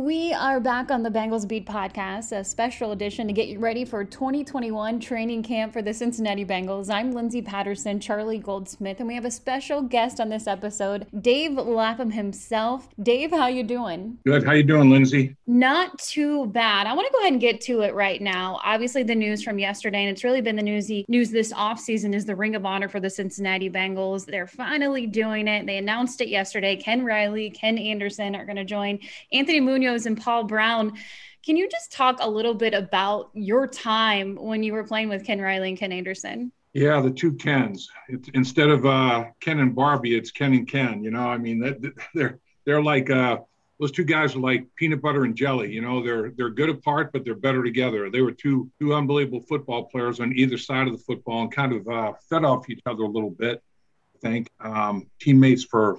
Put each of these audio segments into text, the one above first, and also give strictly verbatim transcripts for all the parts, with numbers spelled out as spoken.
we are back on the Bengals Beat podcast, a special edition to get you ready for twenty twenty-one training camp for the Cincinnati Bengals. I'm Lindsay Patterson, Charlie Goldsmith, and we have a special guest on this episode, Dave Lapham himself. Dave, how you doing? Good. How you doing, Lindsay? Not too bad. I want to go ahead and get to it right now. Obviously, the news from yesterday, and it's really been the newsy news this offseason, is the Ring of Honor for the Cincinnati Bengals. They're finally doing it. They announced it yesterday. Ken Riley, Ken Anderson are going to join Anthony Munoz and Paul Brown. Can you just talk a little bit about your time when you were playing with Ken Riley and Ken Anderson? Yeah, the two Kens. It's, instead of uh, Ken and Barbie, it's Ken and Ken. You know, I mean, that, they're they're like uh, those two guys are like peanut butter and jelly. You know, they're they're good apart, but they're better together. They were two two unbelievable football players on either side of the football and kind of uh, fed off each other a little bit. I think um, teammates for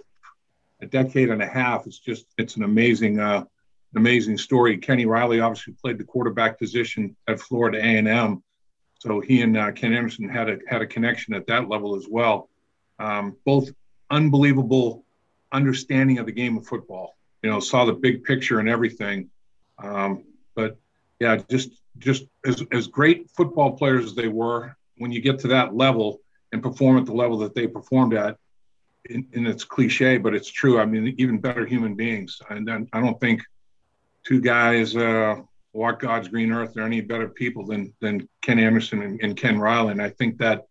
a decade and a half. It's just it's an amazing. Uh, Amazing story. Kenny Riley obviously played the quarterback position at Florida A and M, so he and uh, Ken Anderson had a had a connection at that level as well. Um, both unbelievable understanding of the game of football. You know, saw the big picture and everything. Um, but yeah, just just as as great football players as they were, when you get to that level and perform at the level that they performed at, and, and it's cliche, but it's true. I mean, even better human beings. And then I don't think two guys uh, walk God's green earth are any better people than than Ken Anderson and, and Ken Riley. And I think that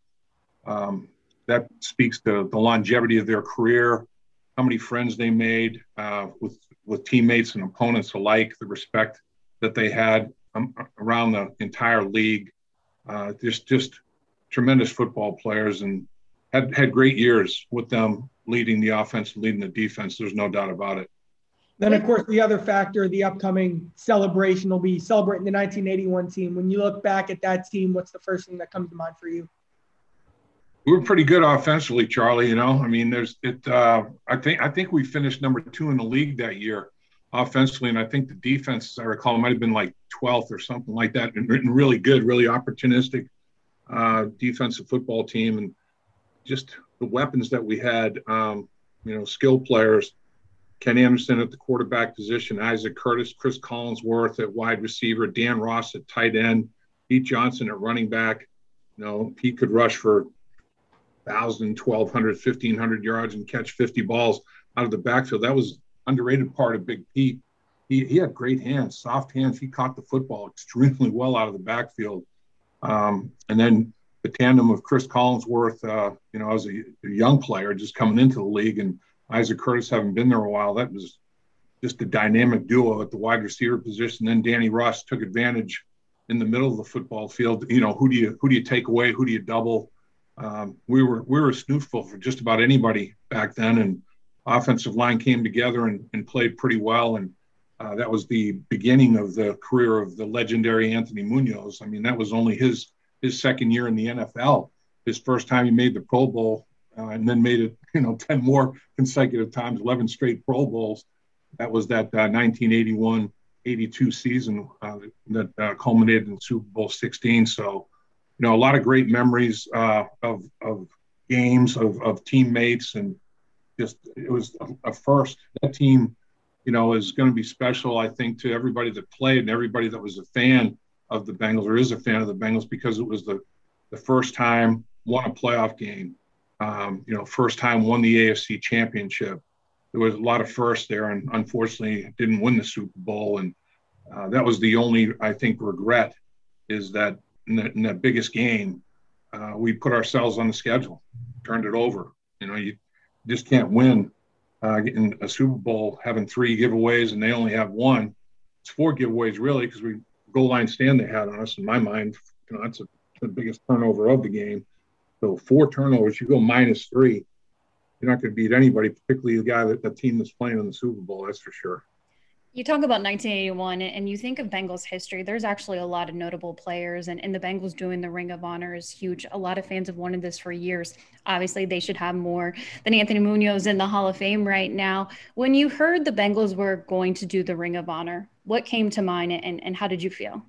um, that speaks to the longevity of their career, how many friends they made uh, with with teammates and opponents alike, the respect that they had um, around the entire league. Uh, just just tremendous football players, and had had great years with them leading the offense and leading the defense. There's no doubt about it. Then, of course, the other factor, the upcoming celebration will be celebrating the nineteen eighty-one team. When you look back at that team, what's the first thing that comes to mind for you? We were pretty good offensively, Charlie. You know, I mean, there's it. Uh, I think I think we finished number two in the league that year offensively, and I think the defense, as I recall, might have been like twelfth or something like that, and, and really good, really opportunistic uh, defensive football team, and just the weapons that we had. Um, you know, skill players. Ken Anderson at the quarterback position, Isaac Curtis, Chris Collinsworth at wide receiver, Dan Ross at tight end, Pete Johnson at running back. You know, Pete could rush for one thousand, twelve hundred, fifteen hundred yards and catch fifty balls out of the backfield. That was underrated part of Big Pete. He, he had great hands, soft hands. He caught the football extremely well out of the backfield. Um, and then the tandem of Chris Collinsworth, uh, you know, as a, a young player just coming into the league, and Isaac Curtis having been there a while, that was just a dynamic duo at the wide receiver position. Then Danny Ross took advantage in the middle of the football field. You know, who do you who do you take away? Who do you double? Um, we were we were a snootful for just about anybody back then, and offensive line came together and, and played pretty well. And uh, that was the beginning of the career of the legendary Anthony Munoz. I mean, that was only his his second year in the N F L. His first time he made the Pro Bowl. Uh, and then made it, you know, ten more consecutive times, eleven straight Pro Bowls. That was that uh, nineteen eighty-one eighty-two season uh, that uh, culminated in Super Bowl sixteen. So, you know, a lot of great memories uh, of of games, of, of teammates, and just it was a, a first. That team, you know, is going to be special, I think, to everybody that played and everybody that was a fan of the Bengals or is a fan of the Bengals, because it was the, the first time won a playoff game. Um, you know, first time won the A F C championship. There was a lot of firsts there, and unfortunately didn't win the Super Bowl. And uh, that was the only, I think, regret, is that in, the, in that biggest game, uh, we put ourselves on the schedule, turned it over. You know, you just can't win uh, in a Super Bowl having three giveaways, and they only have one. It's four giveaways, really, because we goal line stand they had on us, in my mind. You know, that's a, the biggest turnover of the game. So four turnovers, you go minus three, you're not going to beat anybody, particularly the guy that the team that's playing in the Super Bowl. That's for sure. You talk about nineteen eighty-one and you think of Bengals history. There's actually a lot of notable players, and, and the Bengals doing the Ring of Honor is huge. A lot of fans have wanted this for years. Obviously, they should have more than Anthony Munoz in the Hall of Fame right now. When you heard the Bengals were going to do the Ring of Honor, what came to mind, and, and how did you feel?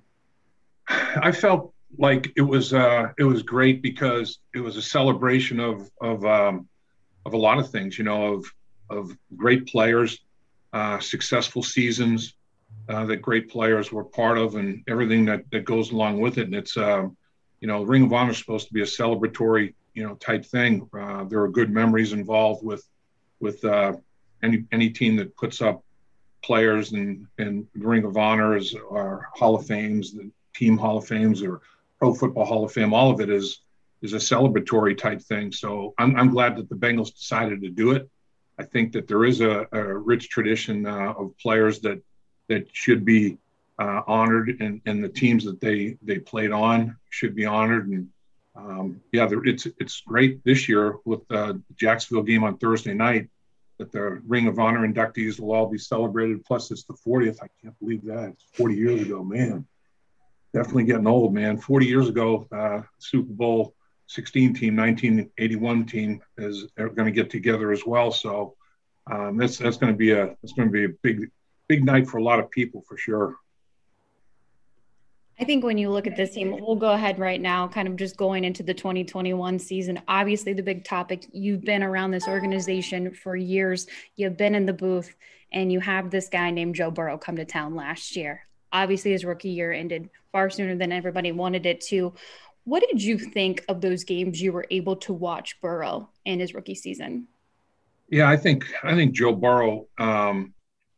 I felt like it was uh, it was great, because it was a celebration of of um, of a lot of things, you know, of of great players, uh, successful seasons, uh, that great players were part of, and everything that, that goes along with it. And it's, um, you know, Ring of Honor is supposed to be a celebratory, you know, type thing. Uh, there are good memories involved with with uh, any any team that puts up players, and and Ring of Honors or Hall of Fames, the team Hall of Fames or Pro Football Hall of Fame. All of it is is a celebratory type thing. So I'm I'm glad that the Bengals decided to do it. I think that there is a, a rich tradition uh, of players that that should be uh, honored, and, and the teams that they they played on should be honored. And um, yeah, it's it's great this year with the uh, Jacksonville game on Thursday night that the Ring of Honor inductees will all be celebrated. Plus, it's the fortieth. I can't believe that. It's forty years ago, man. Definitely getting old, man. forty years ago, uh, Super Bowl sixteen team, nineteen eighty-one team is going to get together as well. So um, that's that's going to be a it's going to be a big big night for a lot of people for sure. I think when you look at this team, we'll go ahead right now, kind of just going into the twenty twenty-one season. Obviously, the big topic, you've been around this organization for years. You've been in the booth, and you have this guy named Joe Burrow come to town last year. Obviously, his rookie year ended far sooner than everybody wanted it to. What did you think of those games you were able to watch Burrow in his rookie season? Yeah, I think I think Joe Burrow um,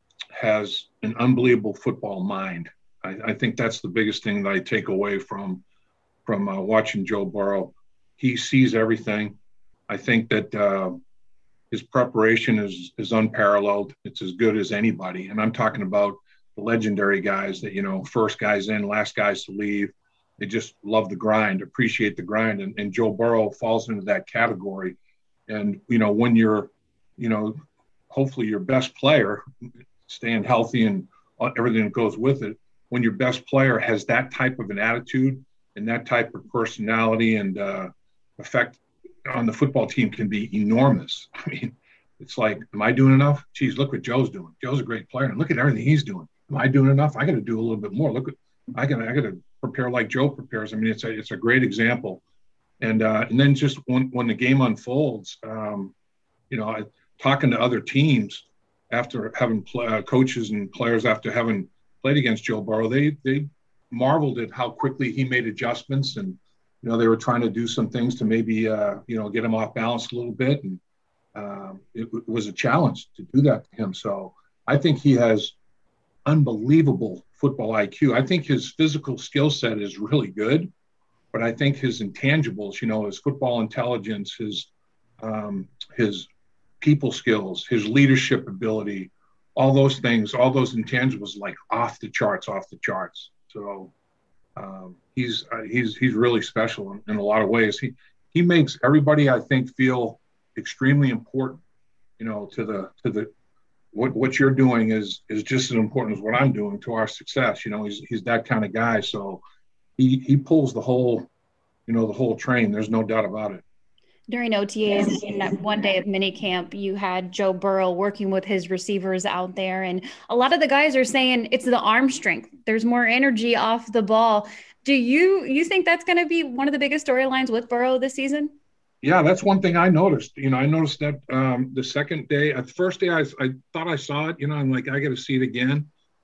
has an unbelievable football mind. I, I think that's the biggest thing that I take away from from uh, watching Joe Burrow. He sees everything. I think that uh, his preparation is is unparalleled. It's as good as anybody. And I'm talking about the legendary guys that, you know, first guys in, last guys to leave. They just love the grind, appreciate the grind. And, and Joe Burrow falls into that category. And, you know, when you're, you know, hopefully your best player, staying healthy and everything that goes with it, when your best player has that type of an attitude and that type of personality and uh, effect on the football team can be enormous. I mean, it's like, am I doing enough? Geez, look what Joe's doing. Joe's a great player, and look at everything he's doing. Am I doing enough? I got to do a little bit more. Look at, I got I got to prepare like Joe prepares. I mean, it's a it's a great example. And uh, and then just when when the game unfolds, um, you know, I, talking to other teams after having play, uh, coaches and players after having played against Joe Burrow, they they marveled at how quickly he made adjustments, and you know they were trying to do some things to maybe uh, you know get him off balance a little bit, and um, it, it was a challenge to do that to him. So I think he has unbelievable football I Q. I think his physical skill set is really good, but I think his intangibles, you know, his football intelligence, his um, his people skills, his leadership ability, all those things, all those intangibles, like off the charts, off the charts. So um, he's uh, he's he's really special in, in a lot of ways. He he makes everybody, I think, feel extremely important. You know, to the to the what what you're doing is is just as important as what I'm doing to our success. You know, he's he's that kind of guy. So he he pulls the whole, you know, the whole train. There's no doubt about it. During O T As and that one day of minicamp, you had Joe Burrow working with his receivers out there. And a lot of the guys are saying it's the arm strength. There's more energy off the ball. Do you you think that's going to be one of the biggest storylines with Burrow this season? Yeah, that's one thing I noticed. You know, I noticed that um, the second day, uh, the first day I, I thought I saw it, you know, I'm like, I got to see it again.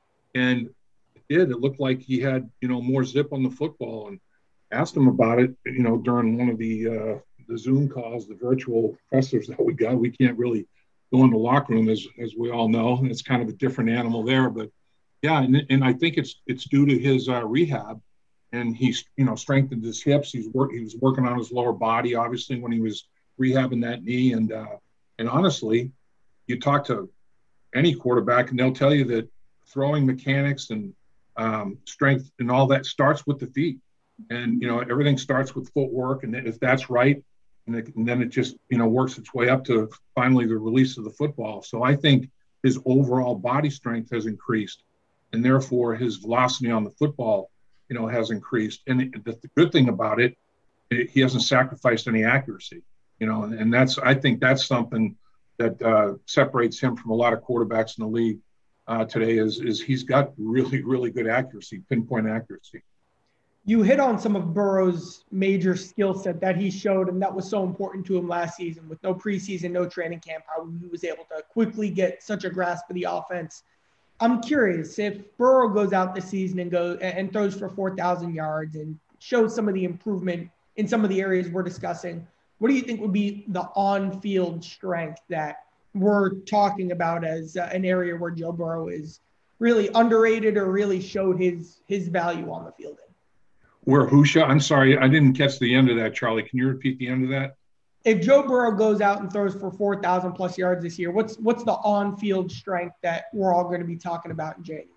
And it did. It looked like he had, you know, more zip on the football, and asked him about it, you know, during one of the uh, the Zoom calls, the virtual pressers that we got. We can't really go in the locker room, as as we all know. It's kind of a different animal there. But, yeah, and, and I think it's it's due to his uh, rehab. And he's, you know, strengthened his hips. He's work. He was working on his lower body, obviously, when he was rehabbing that knee. And uh, and honestly, you talk to any quarterback, and they'll tell you that throwing mechanics and um, strength and all that starts with the feet. And you know, everything starts with footwork. And if that's right, and, it, and then it just, you know, works its way up to finally the release of the football. So I think his overall body strength has increased, and therefore his velocity on the football, you know, has increased. And the, the good thing about it, it, he hasn't sacrificed any accuracy, you know, and, and that's, I think that's something that uh, separates him from a lot of quarterbacks in the league uh, today is, is he's got really, really good accuracy, pinpoint accuracy. You hit on some of Burrow's major skill set that he showed, and that was so important to him last season with no preseason, no training camp, how he was able to quickly get such a grasp of the offense. I'm curious if Burrow goes out this season and goes and throws for four thousand yards and shows some of the improvement in some of the areas we're discussing. What do you think would be the on-field strength that we're talking about as uh, an area where Joe Burrow is really underrated or really showed his his value on the field in? Where Husha? I'm sorry, I didn't catch the end of that, Charlie. Can you repeat the end of that? If Joe Burrow goes out and throws for four thousand plus yards this year, what's what's the on-field strength that we're all going to be talking about in January?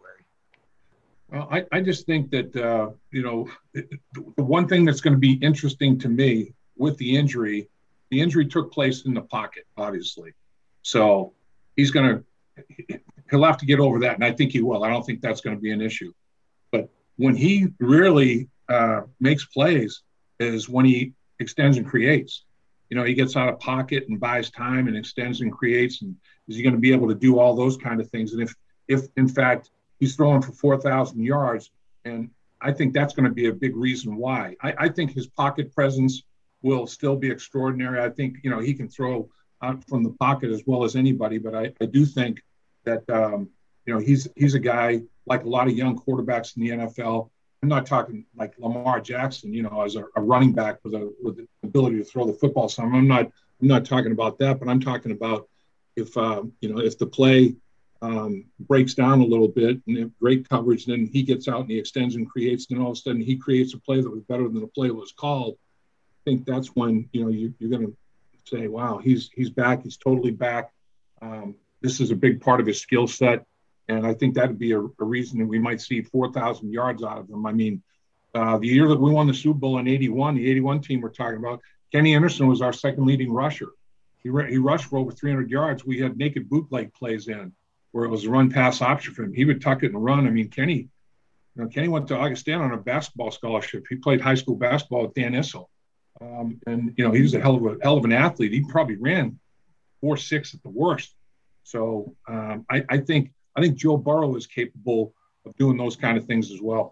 Well, I, I just think that, uh, you know, the one thing that's going to be interesting to me with the injury, the injury took place in the pocket, obviously. So he's going to, he'll have to get over that. And I think he will. I don't think that's going to be an issue. But when he really uh, makes plays is when he extends and creates. You know, he gets out of pocket and buys time and extends and creates. And is he going to be able to do all those kind of things? And if, if in fact, he's throwing for four thousand yards, and I think that's going to be a big reason why. I, I think his pocket presence will still be extraordinary. I think, you know, he can throw out from the pocket as well as anybody, but I, I do think that, um, you know, he's he's a guy like a lot of young quarterbacks in the N F L. I'm not talking like Lamar Jackson, you know, as a, a running back with a with the ability to throw the football. So I'm not I'm not talking about that, but I'm talking about if, um, you know, if the play – Um, breaks down a little bit and if great coverage, then he gets out and he extends and creates, then all of a sudden he creates a play that was better than the play that was called. I think that's when, you know, you, you're going to say, wow, he's he's back. He's totally back. Um, this is a big part of his skill set. And I think that would be a, a reason that we might see four thousand yards out of him. I mean, uh, the year that we won the Super Bowl in eighty-one, the eighty-one team we're talking about, Kenny Anderson was our second leading rusher. He, re- he rushed for over three hundred yards. We had naked bootleg plays in, where it was a run-pass option for him. He would tuck it and run. I mean, Kenny, you know, Kenny went to Augustana on a basketball scholarship. He played high school basketball with Dan Issel. Um, and, you know, he was a hell of a hell of an athlete. He probably ran four six at the worst. So um, I, I think I think Joe Burrow is capable of doing those kind of things as well.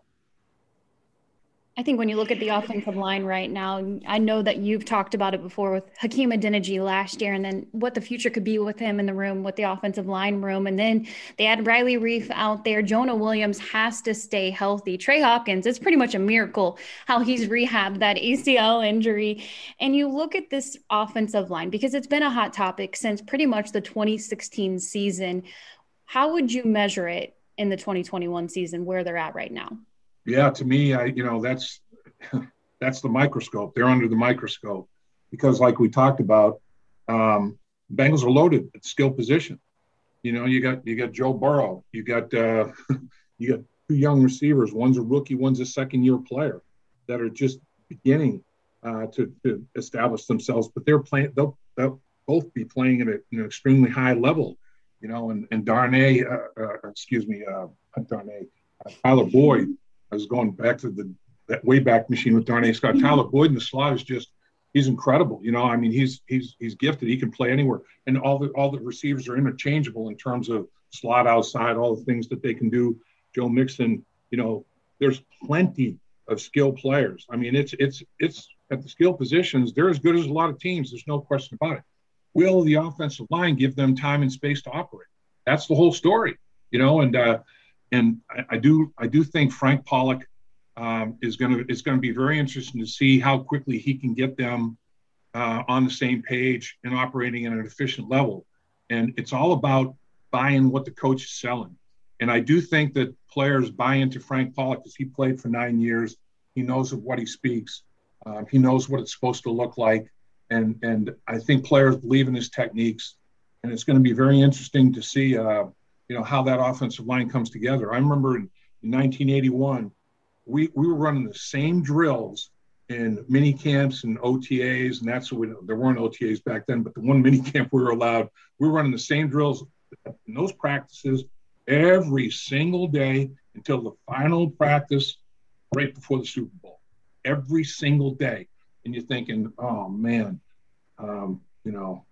I think when you look at the offensive line right now, I know that you've talked about it before with Hakeem Adeniji last year, and then what the future could be with him in the room, with the offensive line room. And then they had Riley Reiff out there. Jonah Williams has to stay healthy. Trey Hopkins, it's pretty much a miracle how he's rehabbed that A C L injury. And you look at this offensive line, because it's been a hot topic since pretty much the twenty sixteen season. How would you measure it in the twenty twenty-one season, where they're at right now? Yeah, to me, I you know that's that's the microscope. They're under the microscope because, like we talked about, um, Bengals are loaded at skill position. You know, you got you got Joe Burrow, you got uh, you got two young receivers. One's a rookie, one's a second-year player that are just beginning uh, to, to establish themselves. But they're playing; they'll, they'll both be playing at an extremely high level. You know, and and Darnay, uh, uh, excuse me, uh, Darnay, uh, Tyler Boyd. I was going back to the that Wayback Machine with Darnay Scott. Tyler Boyd in the slot is just he's incredible. You know, I mean, he's he's he's gifted. He can play anywhere, and all the all the receivers are interchangeable in terms of slot outside, all the things that they can do. Joe Mixon, you know, there's plenty of skilled players. I mean, it's it's it's at the skill positions, they're as good as a lot of teams. There's no question about it. Will the offensive line give them time and space to operate? That's the whole story, you know, and uh, And I, I do, I do think Frank Pollock um, is going to. It's going to be very interesting to see how quickly he can get them uh, on the same page and operating at an efficient level. And it's all about buying what the coach is selling. And I do think that players buy into Frank Pollock because he played for nine years. He knows of what he speaks. Um, he knows what it's supposed to look like. And and I think players believe in his techniques. And it's going to be very interesting to see. Uh, you know, how that offensive line comes together. I remember in, in nineteen eighty-one, we, we were running the same drills in mini camps and O T As, and that's what we, there weren't O T As back then, but the one mini camp we were allowed, we were running the same drills in those practices every single day until the final practice right before the Super Bowl, every single day. And you're thinking, oh man, um, you know,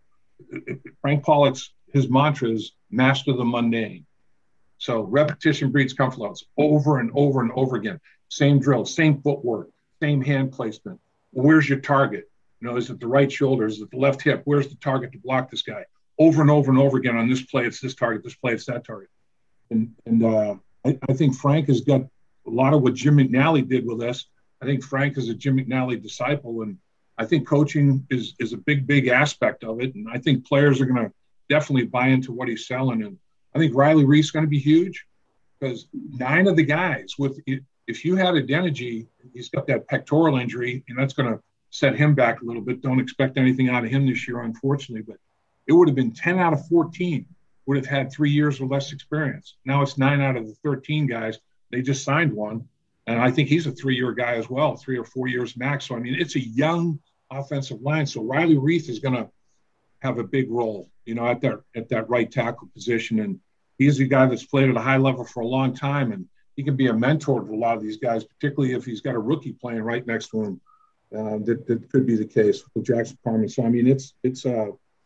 Frank Pollock's, his mantra is master the mundane. So repetition breeds confidence over and over and over again. Same drill, same footwork, same hand placement. Where's your target? You know, is it the right shoulder? Is it the left hip? Where's the target to block this guy? Over and over and over again on this play, it's this target, this play, it's that target. And, and uh, I, I think Frank has got a lot of what Jim McNally did with us. I think Frank is a Jim McNally disciple, and I think coaching is is a big, big aspect of it. And I think players are going to definitely buy into what he's selling. And I think Riley Reif's going to be huge because nine of the guys with, if you had Adeniji, he's got that pectoral injury, and that's going to set him back a little bit. Don't expect anything out of him this year, unfortunately, but it would have been ten out of fourteen would have had three years or less experience. Now it's nine out of the thirteen guys. They just signed one. And I think he's a three-year guy as well, three or four years max. So, I mean, it's a young offensive line. So Riley Reif is going to have a big role, you know, at that at that right tackle position. And he's a guy that's played at a high level for a long time. And he can be a mentor to a lot of these guys, particularly if he's got a rookie playing right next to him. Uh, that, that could be the case with Jackson Carman. So, I mean, it's it's uh,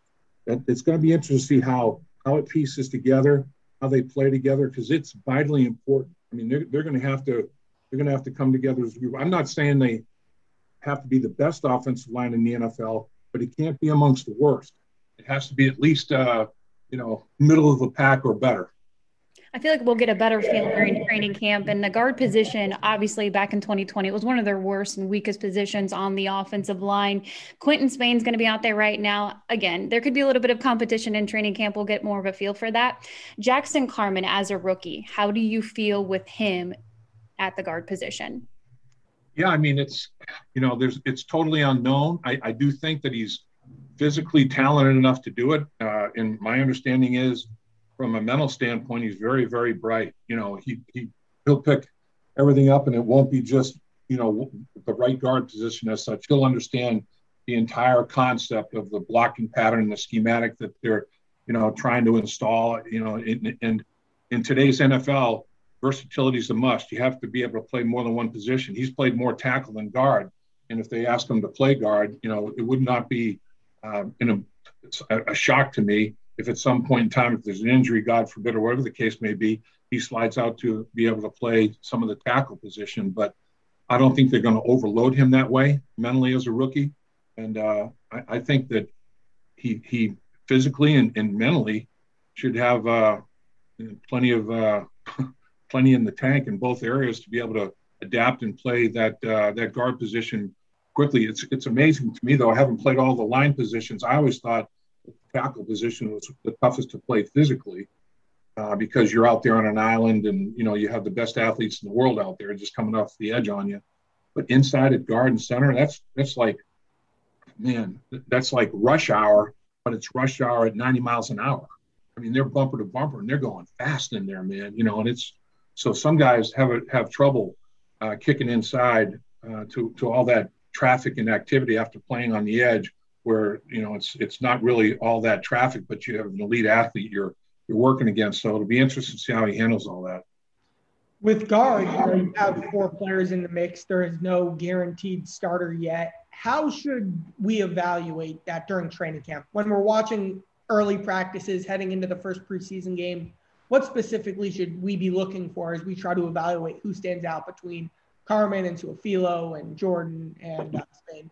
it's going to be interesting to see how, how it pieces together, how they play together, because it's vitally important. I mean, they're, they're going to have to – They're going to have to come together as a group. I'm not saying they have to be the best offensive line in the N F L, but it can't be amongst the worst. It has to be at least, uh, you know, middle of the pack or better. I feel like we'll get a better feel during training camp. And the guard position, obviously, back in twenty twenty, it was one of their worst and weakest positions on the offensive line. Quentin Spain's going to be out there right now. Again, there could be a little bit of competition in training camp. We'll get more of a feel for that. Jackson Carman, as a rookie, how do you feel with him at the guard position? Yeah, I mean, it's, you know, there's, it's totally unknown. I, I do think that he's physically talented enough to do it. Uh, and my understanding is, from a mental standpoint, he's very, very bright. You know, he, he, he'll pick everything up, and it won't be just, you know, the right guard position as such. He'll understand the entire concept of the blocking pattern, the schematic that they're, you know, trying to install, you know, in, in, in today's N F L, versatility is a must. You have to be able to play more than one position. He's played more tackle than guard. And if they ask him to play guard, you know, it would not be uh, in a, a shock to me if at some point in time, if there's an injury, God forbid, or whatever the case may be, he slides out to be able to play some of the tackle position. But I don't think they're going to overload him that way mentally as a rookie. And uh, I, I think that he he physically and, and mentally should have uh, plenty of uh, plenty in the tank in both areas to be able to adapt and play that uh, that guard position quickly. It's it's amazing to me, though. I haven't played all the line positions. I always thought the tackle position was the toughest to play physically uh, because you're out there on an island and, you know, you have the best athletes in the world out there just coming off the edge on you. But inside at guard and center, that's that's like, man, that's like rush hour, but it's rush hour at ninety miles an hour. I mean, they're bumper to bumper and they're going fast in there, man. You know, and it's so some guys have a, have trouble uh, kicking inside uh, to to all that traffic and activity after playing on the edge, where, you know, it's it's not really all that traffic, but you have an elite athlete you're you're working against. So it'll be interesting to see how he handles all that. With guard, you know, you have four players in the mix. There is no guaranteed starter yet. How should we evaluate that during training camp when we're watching early practices heading into the first preseason game? What specifically should we be looking for as we try to evaluate who stands out between Carman and Su'a-Filo and Jordan and uh, Spain?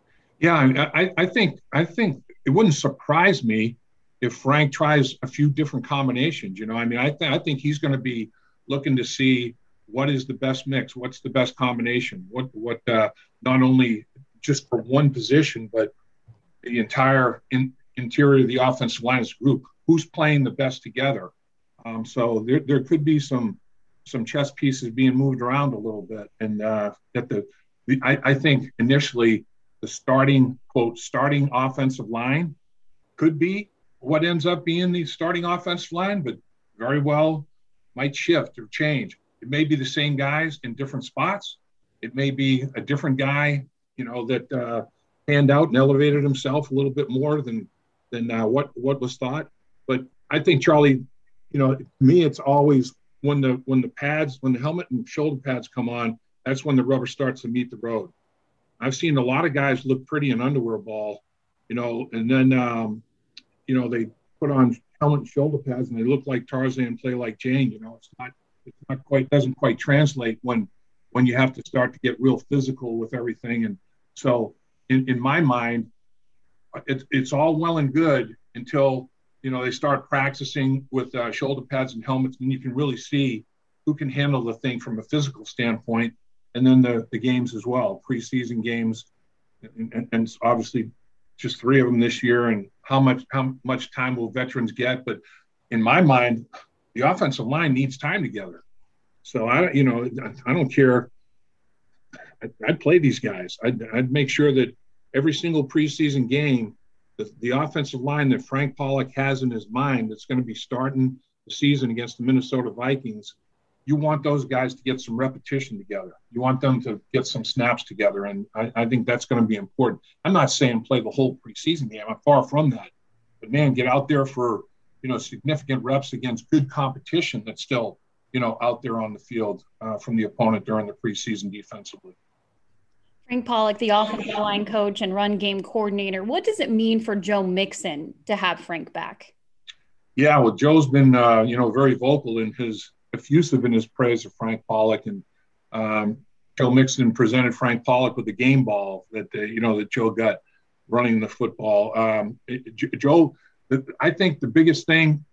Yeah, I, I think I think it wouldn't surprise me if Frank tries a few different combinations. You know, I mean, I, th- I think he's going to be looking to see what is the best mix, what's the best combination, what what uh, not only just for one position, but the entire in, interior of the offensive line as a group, who's playing the best together. Um, so there, there could be some some chess pieces being moved around a little bit. And uh, that the, the I, I think initially the starting, quote, starting offensive line could be what ends up being the starting offensive line, but very well might shift or change. It may be the same guys in different spots. It may be a different guy, you know, that uh, panned out and elevated himself a little bit more than than uh, what what was thought. But I think, Charlie, you know, to me, it's always when the when the pads, when the helmet and shoulder pads come on, that's when the rubber starts to meet the road. I've seen a lot of guys look pretty in underwear ball, you know, and then, um, you know, they put on helmet and shoulder pads and they look like Tarzan and play like Jane. You know, it's not, it's not quite, doesn't quite translate when when you have to start to get real physical with everything. And so in, in my mind, it, it's all well and good until you know, they start practicing with uh, shoulder pads and helmets, and you can really see who can handle the thing from a physical standpoint. And then the, the games as well, preseason games, and, and, and obviously just three of them this year. And how much how much time will veterans get? But in my mind, the offensive line needs time together. So I, you know, I don't care. I'd, I'd play these guys. I'd, I'd make sure that every single preseason game, the, the offensive line that Frank Pollock has in his mind that's going to be starting the season against the Minnesota Vikings, you want those guys to get some repetition together. You want them to get some snaps together. And I, I think that's going to be important. I'm not saying play the whole preseason game. I'm far from that. But, man, get out there for, you know, significant reps against good competition that's still, you know, out there on the field uh, from the opponent during the preseason defensively. Frank Pollock, the offensive line coach and run game coordinator. What does it mean for Joe Mixon to have Frank back? Yeah, well, Joe's been, uh, you know, very vocal in his effusive in his praise of Frank Pollock, and um, Joe Mixon presented Frank Pollock with the game ball that the, you know that Joe got running the football. Um, it, Joe, I think the biggest thing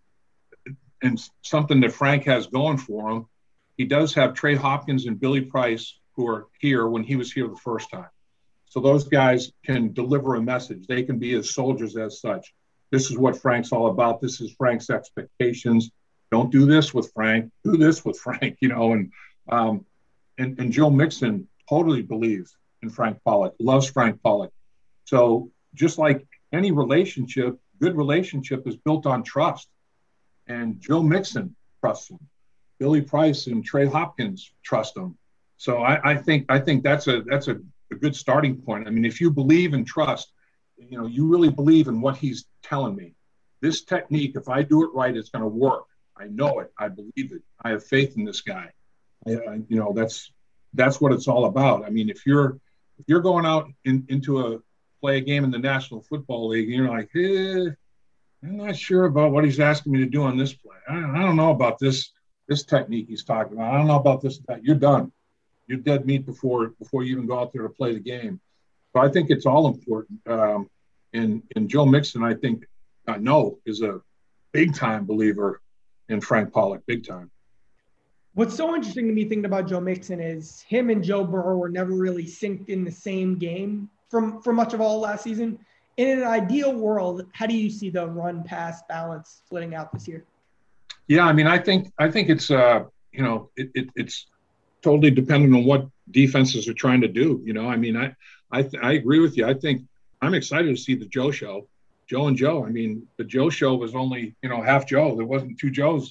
and something that Frank has going for him, he does have Trey Hopkins and Billy Price who are here when he was here the first time. So those guys can deliver a message. They can be as soldiers as such. This is what Frank's all about. This is Frank's expectations. Don't do this with Frank. Do this with Frank, you know. And um, and, and Joe Mixon totally believes in Frank Pollock, loves Frank Pollock. So just like any relationship, good relationship is built on trust. And Joe Mixon trusts him. Billy Price and Trey Hopkins trust him. So I, I think I think that's a that's a, a good starting point. I mean, if you believe and trust, you know, you really believe in what he's telling me. This technique, if I do it right, it's going to work. I know it. I believe it. I have faith in this guy. I, I, you know, that's that's what it's all about. I mean, if you're if you're going out in, into a play a game in the National Football League, and you're like, eh, I'm not sure about what he's asking me to do on this play. I, I don't know about this this technique he's talking about. I don't know about this. That. You're done. You're dead meat before before you even go out there to play the game. So I think it's all important. Um, and and Joe Mixon, I think, I know, is a big time believer in Frank Pollock, big time. What's so interesting to me thinking about Joe Mixon is him and Joe Burrow were never really synced in the same game from for much of all last season. In an ideal world, how do you see the run pass balance splitting out this year? Yeah, I mean, I think I think it's uh, you know, it, it it's totally dependent on what defenses are trying to do. You know, I mean, I I th- I agree with you. I think I'm excited to see the Joe show. Joe and Joe. I mean, the Joe show was only, you know, half Joe. There wasn't two Joes.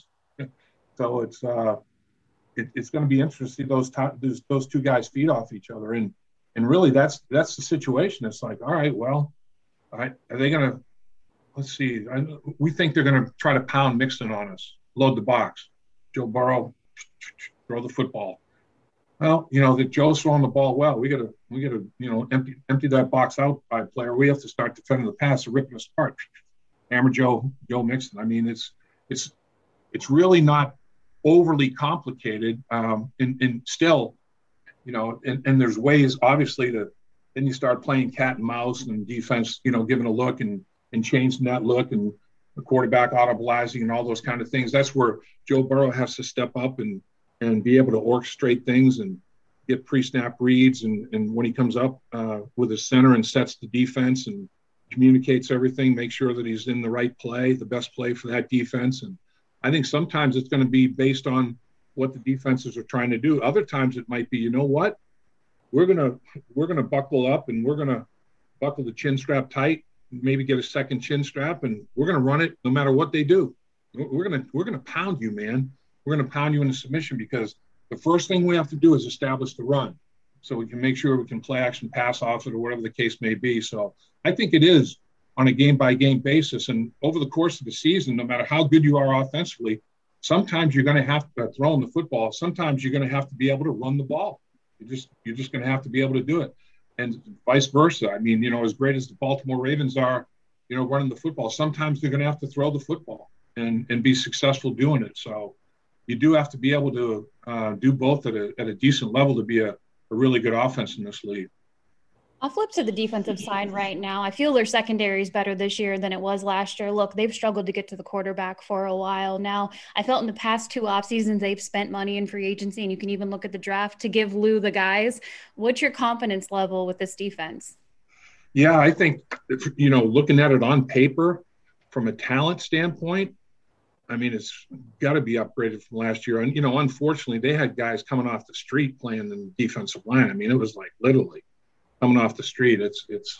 So it's uh, it, it's going to be interesting to see those, t- those those two guys feed off each other. And and really, that's that's the situation. It's like, all right, well, all right, are they going to? Let's see. I, we think they're going to try to pound Mixon on us, load the box. Joe Burrow, throw the football. Well, you know, that Joe's throwing the ball well. We got to, we got to, you know, empty empty that box out by player. We have to start defending the pass or ripping us apart. Hammer Joe, Joe Mixon. I mean, it's it's it's really not overly complicated. Um, and, and still, you know, and, and there's ways, obviously, to then you start playing cat and mouse and defense, you know, giving a look and and changing that look and the quarterback audibilizing and all those kind of things. That's where Joe Burrow has to step up and and be able to orchestrate things and get pre-snap reads. And, and when he comes up uh, with his center and sets the defense and communicates everything, make sure that he's in the right play, the best play for that defense. And I think sometimes it's going to be based on what the defenses are trying to do. Other times it might be, you know what, we're going to, we're going to buckle up and we're going to buckle the chin strap tight, maybe get a second chin strap, and we're going to run it no matter what they do. We're going to, we're going to pound you, man. We're going to pound you into submission because the first thing we have to do is establish the run so we can make sure we can play action pass off it or whatever the case may be. So I think it is on a game-by-game basis. And over the course of the season, no matter how good you are offensively, sometimes you're going to have to throw in the football. Sometimes you're going to have to be able to run the ball. You just, you're just going to have to be able to do it. And vice versa. I mean, you know, as great as the Baltimore Ravens are, you know, running the football, sometimes they're going to have to throw the football and, and be successful doing it. So you do have to be able to uh, do both at a, at a decent level to be a, a really good offense in this league. I'll flip to the defensive side right now. I feel their secondary is better this year than it was last year. Look, they've struggled to get to the quarterback for a while now. I felt in the past two off seasons they've spent money in free agency, and you can even look at the draft to give Lou the guys. What's your confidence level with this defense? Yeah, I think, you know, looking at it on paper from a talent standpoint, I mean, it's got to be upgraded from last year. And, you know, unfortunately, they had guys coming off the street playing in the defensive line. I mean, it was like literally coming off the street. It's, it's,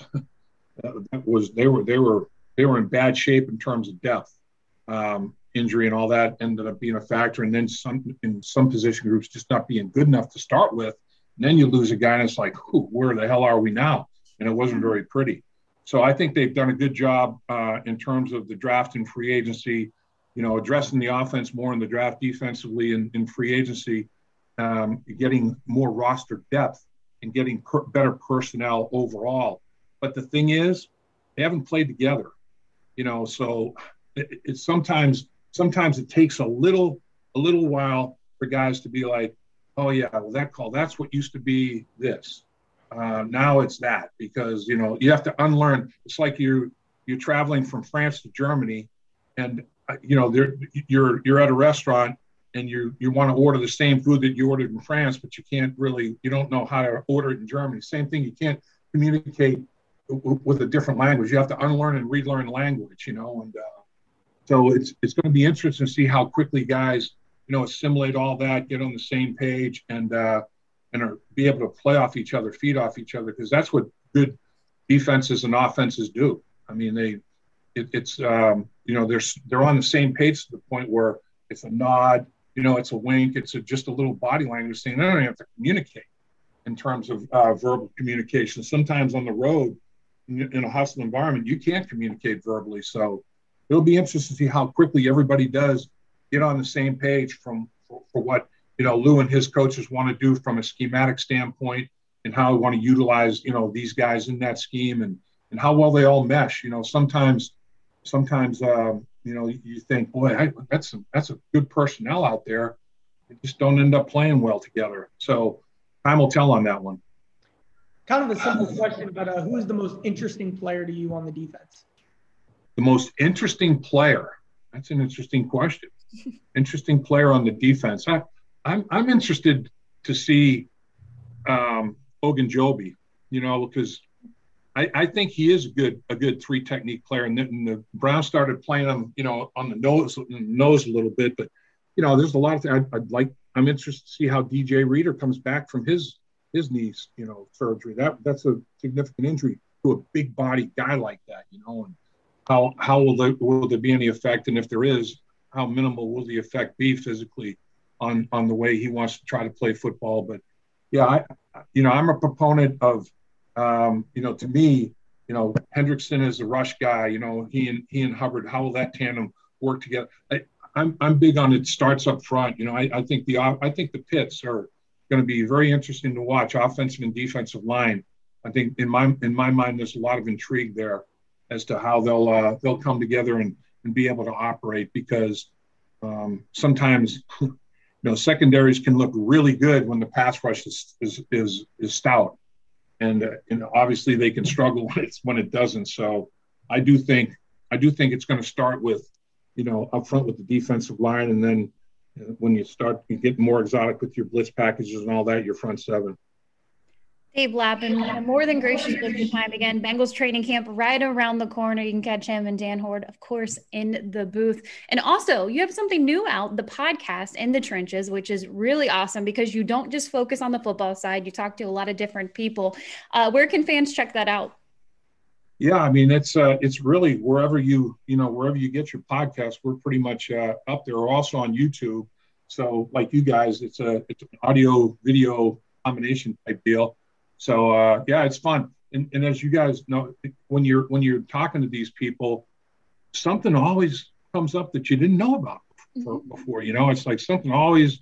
that was, they were, they were, they were in bad shape in terms of depth. Um, injury and all that ended up being a factor. And then some, in some position groups, just not being good enough to start with. And then you lose a guy and it's like, where the hell are we now? And it wasn't very pretty. So I think they've done a good job uh, in terms of the draft and free agency, you know, addressing the offense more in the draft defensively and in free agency, um, getting more roster depth and getting per- better personnel overall. But the thing is, they haven't played together, you know, so it, it's sometimes, sometimes it takes a little, a little while for guys to be like, oh yeah, well that call, that's what used to be this. Uh, now it's that, because, you know, you have to unlearn. It's like you're, you're traveling from France to Germany and, uh, you know, there you're, you're at a restaurant and you, you want to order the same food that you ordered in France, but you can't really, you don't know how to order it in Germany. Same thing. You can't communicate w- with a different language. You have to unlearn and relearn language, you know, and uh, so it's, it's going to be interesting to see how quickly guys, you know, assimilate all that, get on the same page and, uh, and are, be able to play off each other, feed off each other, because that's what good defenses and offenses do. I mean, they, it, it's, um, you know, they're, they're on the same page to the point where it's a nod, you know, it's a wink, it's a, just a little body language thing. They don't even have to communicate in terms of uh, verbal communication. Sometimes on the road, in, in a hostile environment, you can't communicate verbally. So it'll be interesting to see how quickly everybody does get on the same page from for, for what, you know, Lou and his coaches want to do from a schematic standpoint and how they want to utilize, you know, these guys in that scheme and, and how well they all mesh. You know, sometimes, sometimes, um, you know, you think, boy, I, that's, a, that's a good personnel out there. They just don't end up playing well together. So time will tell on that one. Kind of a simple question, but uh, who is the most interesting player to you on the defense? The most interesting player? That's an interesting question. Interesting player on the defense. I, I'm I'm interested to see um, Ogunjobi, you know, because I, I think he is a good a good three technique player. And then the Browns started playing him, you know, on the nose nose a little bit. But you know, there's a lot of things I'd, I'd like. I'm interested to see how D J Reader comes back from his his knees, you know, surgery. That that's a significant injury to a big body guy like that, you know. And how how will there will there be any effect? And if there is, how minimal will the effect be physically on, on the way he wants to try to play football? But yeah, I, you know, I'm a proponent of, um, you know, to me, you know, Hendrickson is a rush guy, you know, he and he and Hubbard, how will that tandem work together? I, I'm, I'm big on it starts up front. You know, I, I think the, I think the pits are going to be very interesting to watch, offensive and defensive line. I think in my, in my mind, there's a lot of intrigue there as to how they'll, uh, they'll come together and, and be able to operate, because um, sometimes, you know, secondaries can look really good when the pass rush is is is, is stout, and uh, and obviously they can struggle when it's when it doesn't. So I do think I do think it's going to start with, you know, up front with the defensive line, and then uh, when you start you get more exotic with your blitz packages and all that, your front seven. Dave Lapham, more than gracious with your time again. Bengals training camp right around the corner. You can catch him and Dan Hoard, of course, in the booth. And also, you have something new out, the podcast In the Trenches, which is really awesome because you don't just focus on the football side. You talk to a lot of different people. Uh, where can fans check that out? Yeah, I mean, it's uh, it's really wherever you, you know, wherever you get your podcast, we're pretty much uh, up there. We're also on YouTube. So like you guys, it's a it's an audio video combination type deal. So uh, yeah, it's fun. And, and as you guys know, when you're when you're talking to these people, something always comes up that you didn't know about before. Mm-hmm. before you know, it's like something always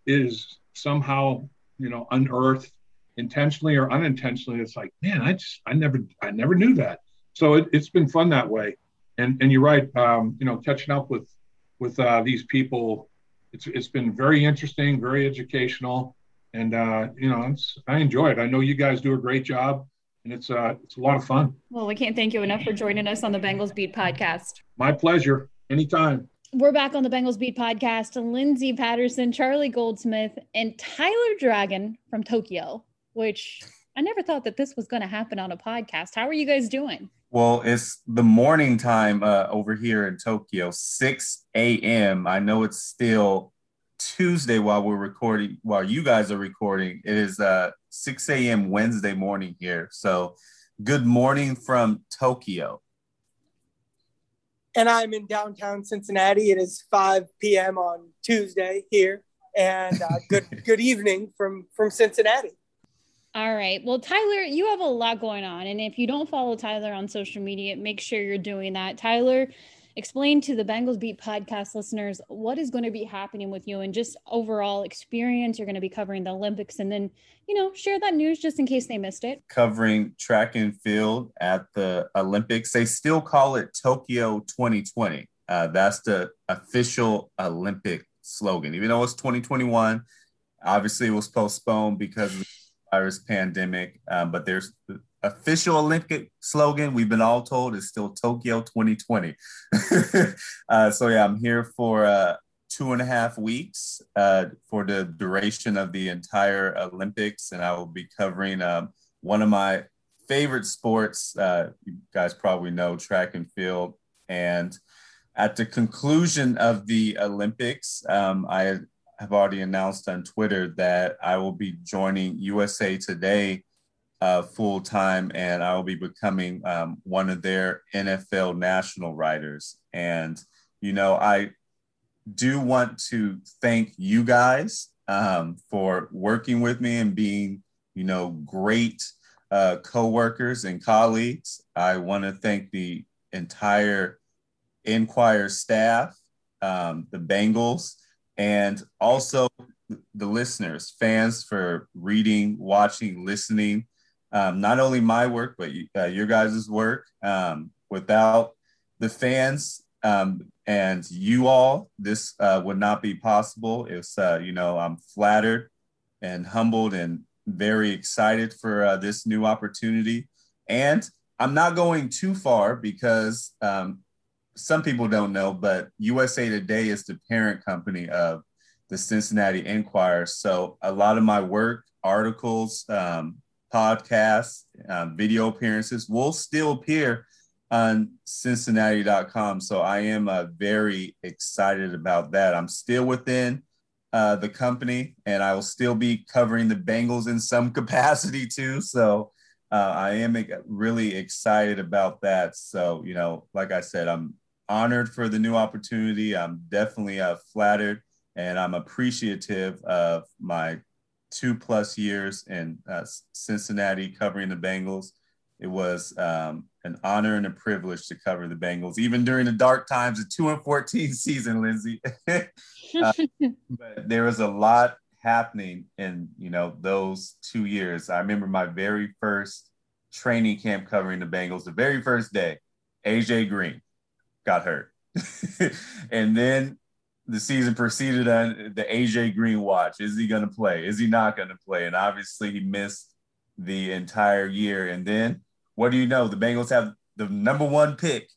is somehow, you know, unearthed intentionally or unintentionally. It's like, man, I just I never I never knew that. So it, it's been fun that way. And and you're right. Um, you know, catching up with with uh, these people, it's it's been very interesting, very educational. And, uh, you know, it's, I enjoy it. I know you guys do a great job. and it's uh, it's a lot of fun. Well, we can't thank you enough for joining us on the Bengals Beat podcast. My pleasure. Anytime. We're back on the Bengals Beat podcast. Lindsey Patterson, Charlie Goldsmith, and Tyler Dragon from Tokyo, which I never thought that this was going to happen on a podcast. How are you guys doing? Well, it's the morning time uh, over here in Tokyo, six a.m. I know it's still Tuesday while we're recording, while you guys are recording. It is uh, six a.m. Wednesday morning here. So good morning from Tokyo. And I'm in downtown Cincinnati. It is five p.m. on Tuesday here. And uh, good good evening from, from Cincinnati. All right. Well, Tyler, you have a lot going on. And if you don't follow Tyler on social media, make sure you're doing that. Tyler, explain to the Bengals Beat podcast listeners what is going to be happening with you and just overall experience. You're going to be covering the Olympics, and then, you know, share that news just in case they missed it. Covering track and field at the Olympics. They still call it Tokyo twenty twenty. Uh, that's the official Olympic slogan. Even though it's twenty twenty-one, obviously it was postponed because of the virus pandemic, um, but there's the official Olympic slogan we've been all told is still Tokyo twenty twenty. uh, so yeah, I'm here for uh, two and a half weeks uh, for the duration of the entire Olympics, and I will be covering um, one of my favorite sports. Uh, you guys probably know, track and field. And at the conclusion of the Olympics, um, I have already announced on Twitter that I will be joining U S A Today uh, full time, and I will be becoming um, one of their N F L national writers. And, you know, I do want to thank you guys um, for working with me and being, you know, great uh, coworkers and colleagues. I want to thank the entire Enquirer staff, um, the Bengals, and also the listeners, fans, for reading, watching, listening. Um, not only my work, but uh, your guys' work. Um, without the fans um, and you all, this uh, would not be possible. It's, uh, you know, I'm flattered and humbled and very excited for uh, this new opportunity. And I'm not going too far because um, some people don't know, but U S A Today is the parent company of the Cincinnati Enquirer. So a lot of my work, articles, um, podcasts, um, video appearances will still appear on Cincinnati dot com. So I am uh, very excited about that. I'm still within uh, the company, and I will still be covering the Bengals in some capacity too. So uh, I am really excited about that. So, you know, like I said, I'm honored for the new opportunity. I'm definitely uh, flattered, and I'm appreciative of my two plus years in uh, Cincinnati covering the Bengals. It was um, an honor and a privilege to cover the Bengals, even during the dark times of two and fourteen season, Lindsey. uh, but there was a lot happening in, you know, those two years. I remember my very first training camp covering the Bengals. The very first day, A J Green got hurt. And then the season proceeded on the A J Green watch. Is he going to play? Is he not going to play? And obviously he missed the entire year. And then what do you know? The Bengals have the number one pick,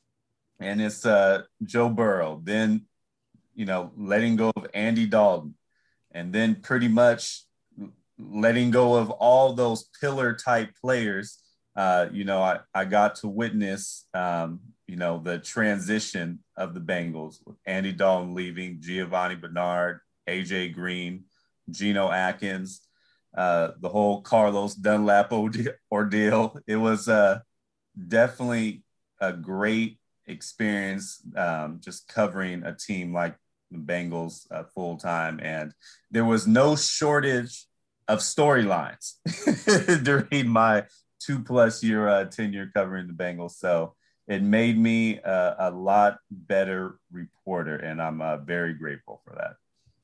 and it's uh, Joe Burrow. Then, you know, letting go of Andy Dalton, and then pretty much letting go of all those pillar type players. Uh, you know, I, I got to witness, um, you know, the transition of the Bengals with Andy Dalton leaving, Giovanni Bernard, A J Green, Geno Atkins, uh, the whole Carlos Dunlap ordeal. It was uh, definitely a great experience, um, just covering a team like the Bengals uh, full time. And there was no shortage of storylines during my two plus year uh, tenure covering the Bengals. So it made me uh, a lot better reporter, and I'm uh, very grateful for that.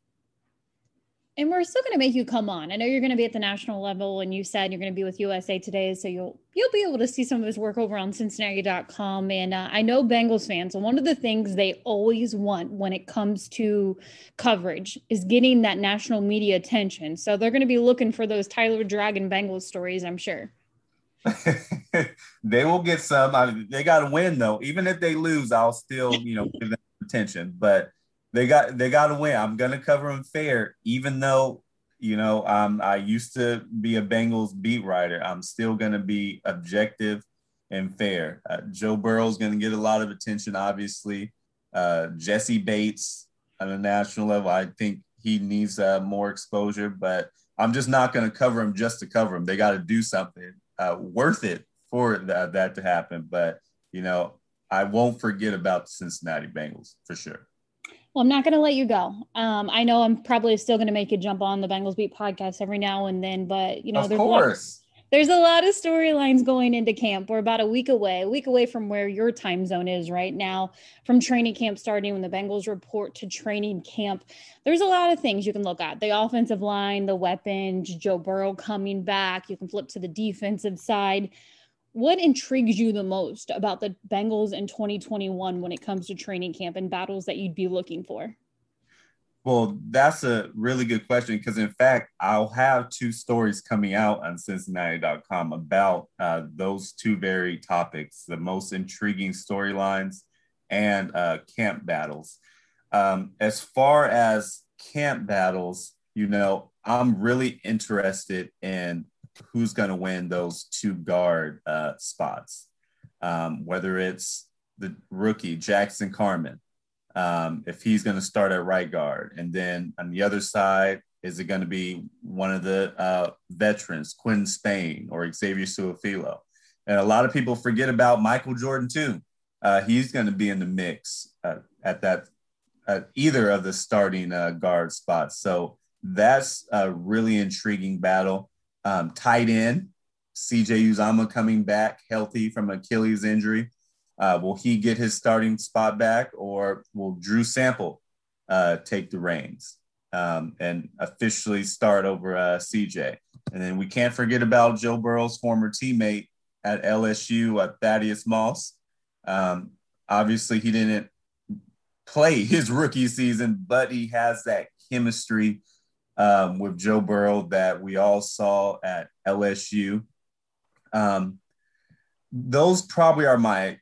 And we're still going to make you come on. I know you're going to be at the national level, and you said you're going to be with U S A Today, so you'll you'll be able to see some of his work over on Cincinnati dot com. And uh, I know Bengals fans, and one of the things they always want when it comes to coverage is getting that national media attention. So they're going to be looking for those Tyler Dragon Bengals stories, I'm sure. They will get some. I mean, they got to win though. Even if they lose, I'll still, you know, give them attention. But they got they got to win. I'm gonna cover them fair, even though you know um, I used to be a Bengals beat writer. I'm still gonna be objective and fair. Uh, Joe Burrow's gonna get a lot of attention, obviously. Uh, Jesse Bates on a national level, I think he needs uh, more exposure, but I'm just not going to cover him just to cover him. They got to do something uh, worth it for that, that to happen. But, you know, I won't forget about the Cincinnati Bengals for sure. Well, I'm not going to let you go. Um, I know I'm probably still going to make you jump on the Bengals Beat podcast every now and then, but, you know, of there's course. There's a lot of storylines going into camp. We're about a week away, a week away from where your time zone is right now, from training camp starting when the Bengals report to training camp. There's a lot of things you can look at. The offensive line, the weapons, Joe Burrow coming back. You can flip to the defensive side. What intrigues you the most about the Bengals in twenty twenty-one when it comes to training camp and battles that you'd be looking for? Well, that's a really good question because, in fact, I'll have two stories coming out on Cincinnati dot com about uh, those two very topics, the most intriguing storylines and uh, camp battles. Um, as far as camp battles, you know, I'm really interested in who's going to win those two guard uh, spots, um, whether it's the rookie Jackson Carman, Um, if he's going to start at right guard. And then on the other side, is it going to be one of the uh, veterans, Quinn Spain or Xavier Su'a-Filo? And a lot of people forget about Michael Jordan too. Uh, he's going to be in the mix uh, at that, at either of the starting uh, guard spots. So that's a really intriguing battle. Um, tight end, C J Uzomah coming back healthy from Achilles injury. Uh, will he get his starting spot back, or will Drew Sample uh, take the reins um, and officially start over uh, C J? And then we can't forget about Joe Burrow's former teammate at L S U, uh, Thaddeus Moss. Um, obviously, he didn't play his rookie season, but he has that chemistry um, with Joe Burrow that we all saw at L S U. Um, those probably are my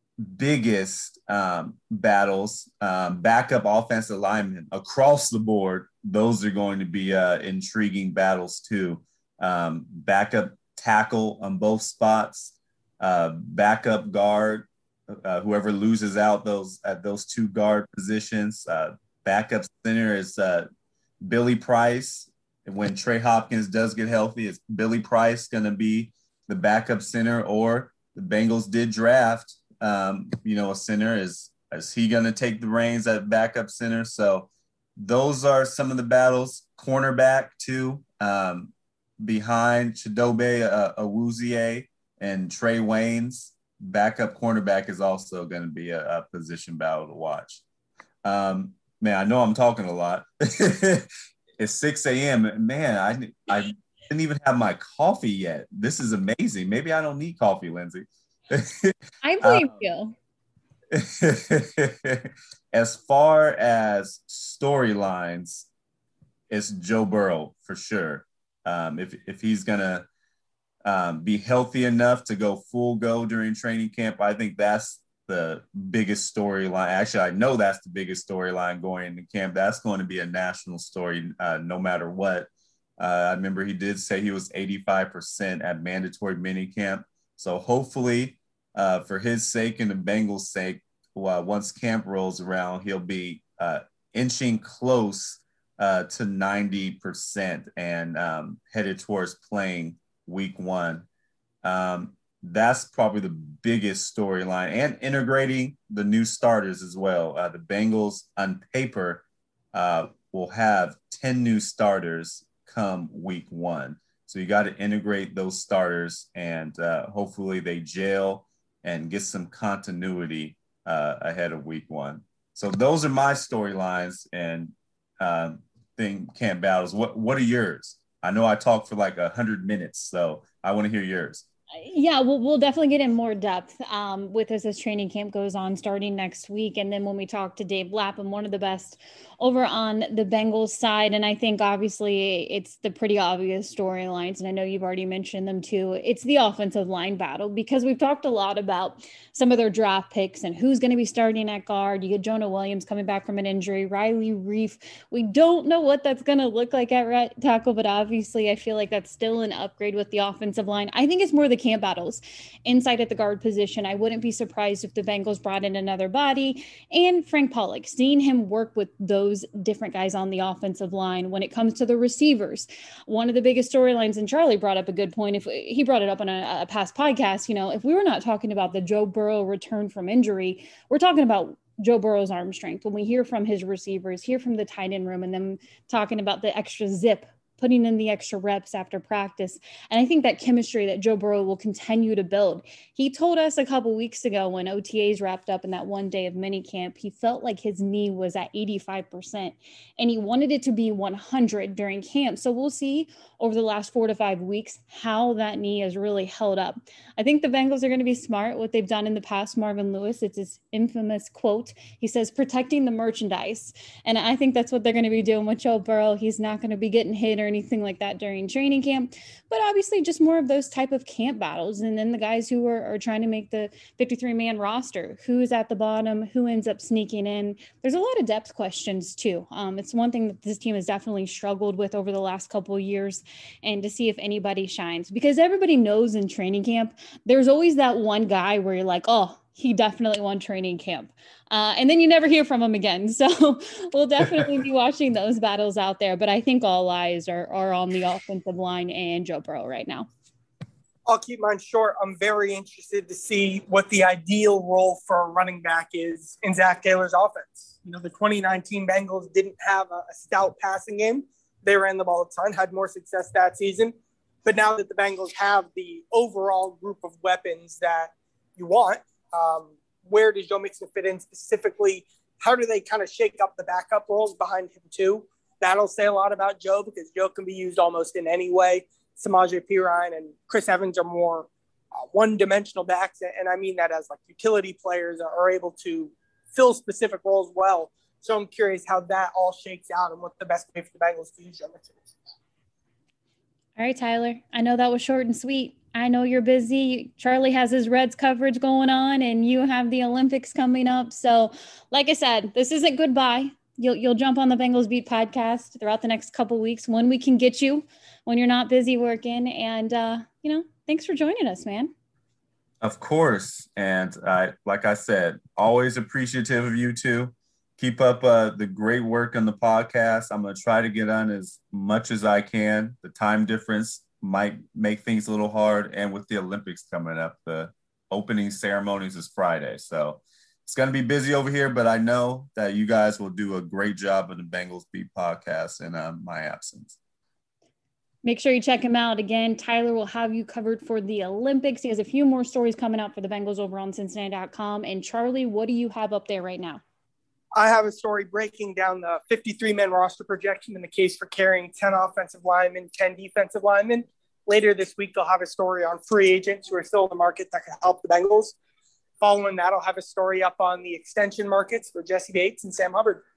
biggest um, battles. Um, backup offensive linemen across the board, those are going to be uh, intriguing battles too. Um, backup tackle on both spots, uh, backup guard, uh, whoever loses out those at those two guard positions. Uh, backup center is uh, Billy Price. And when Trey Hopkins does get healthy, is Billy Price going to be the backup center? Or the Bengals did draft Um, you know, a center. Is is he going to take the reins at backup center? So those are some of the battles. Cornerback too, um, behind Chidobe uh, Awuzie and Trey Waynes. Backup cornerback is also going to be a, a position battle to watch. Um, man, I know I'm talking a lot. It's six a.m. Man, I I didn't even have my coffee yet. This is amazing. Maybe I don't need coffee, Lindsay. I blame um, you. As far as storylines, it's Joe Burrow for sure. Um, if if he's gonna um, be healthy enough to go full go during training camp, I think that's the biggest storyline. Actually, I know that's the biggest storyline going into camp. That's going to be a national story, uh, no matter what. Uh, I remember he did say he was eighty-five percent at mandatory minicamp. So hopefully, uh, for his sake and the Bengals' sake, well, once camp rolls around, he'll be uh, inching close uh, to ninety percent and um, headed towards playing week one. Um, that's probably the biggest storyline, and integrating the new starters as well. Uh, the Bengals, on paper, uh, will have ten new starters come week one. So you got to integrate those starters, and uh, hopefully they gel and get some continuity uh, ahead of week one. So those are my storylines and uh, thing camp battles. What What are yours? I know I talked for like a hundred minutes, so I want to hear yours. Yeah, we'll, we'll definitely get in more depth um, with us as training camp goes on starting next week. And then when we talk to Dave Lapham, one of the best over on the Bengals side. And I think obviously it's the pretty obvious storylines. And I know you've already mentioned them too. It's the offensive line battle, because we've talked a lot about some of their draft picks and who's going to be starting at guard. You get Jonah Williams coming back from an injury, Riley Reef. We don't know what that's going to look like at right tackle, but obviously I feel like that's still an upgrade with the offensive line. I think it's more the camp battles inside at the guard position. I wouldn't be surprised if the Bengals brought in another body, and Frank Pollock, seeing him work with those different guys on the offensive line. When it comes to the receivers, one of the biggest storylines, and Charlie brought up a good point, if he brought it up on a, a past podcast, you know, if we were not talking about the Joe Burrow return from injury, we're talking about Joe Burrow's arm strength. When we hear from his receivers, hear from the tight end room, and them talking about the extra zip, putting in the extra reps after practice. And I think that chemistry that Joe Burrow will continue to build. He told us a couple weeks ago when O T As wrapped up in that one day of minicamp, he felt like his knee was at eighty-five percent and he wanted it to be one hundred during camp. So we'll see over the last four to five weeks how that knee has really held up. I think the Bengals are going to be smart. What they've done in the past, Marvin Lewis, it's his infamous quote. He says, protecting the merchandise. And I think that's what they're going to be doing with Joe Burrow. He's not going to be getting hit or anything like that during training camp, but obviously just more of those type of camp battles. And then the guys who are, are trying to make the fifty-three man roster, who's at the bottom, who ends up sneaking in. There's a lot of depth questions too. Um, it's one thing that this team has definitely struggled with over the last couple of years, and to see if anybody shines, because everybody knows in training camp, there's always that one guy where you're like, oh, he definitely won training camp. Uh, and then you never hear from him again. So we'll definitely be watching those battles out there. But I think all eyes are, are on the offensive line and Joe Burrow right now. I'll keep mine short. I'm very interested to see what the ideal role for a running back is in Zach Taylor's offense. You know, the twenty nineteen Bengals didn't have a, a stout passing game. They ran the ball a ton, had more success that season. But now that the Bengals have the overall group of weapons that you want, um, where does Joe Mixon fit in specifically? How do they kind of shake up the backup roles behind him too? That'll say a lot about Joe, because Joe can be used almost in any way. Samaje Perine and Chris Evans are more uh, one-dimensional backs, and I mean that as like utility players are able to fill specific roles well. So I'm curious how that all shakes out and what the best way for the Bengals to use Joe Mixon is. All right, Tyler, I know that was short and sweet. I know you're busy. Charlie has his Reds coverage going on, and you have the Olympics coming up. So like I said, this isn't goodbye. You'll, you'll jump on the Bengals Beat podcast throughout the next couple weeks when we can get you, when you're not busy working. And, uh, you know, thanks for joining us, man. Of course. And I, like I said, always appreciative of you two. Keep up uh, the great work on the podcast. I'm going to try to get on as much as I can. The time difference might make things a little hard. And with the Olympics coming up, the opening ceremonies is Friday. So it's going to be busy over here, but I know that you guys will do a great job of the Bengals Beat podcast in uh, my absence. Make sure you check him out. Again, Tyler will have you covered for the Olympics. He has a few more stories coming out for the Bengals over on Cincinnati dot com. And Charlie, what do you have up there right now? I have a story breaking down the fifty-three man roster projection in the case for carrying ten offensive linemen, ten defensive linemen. Later this week, they'll have a story on free agents who are still in the market that can help the Bengals. Following that, I'll have a story up on the extension markets for Jesse Bates and Sam Hubbard.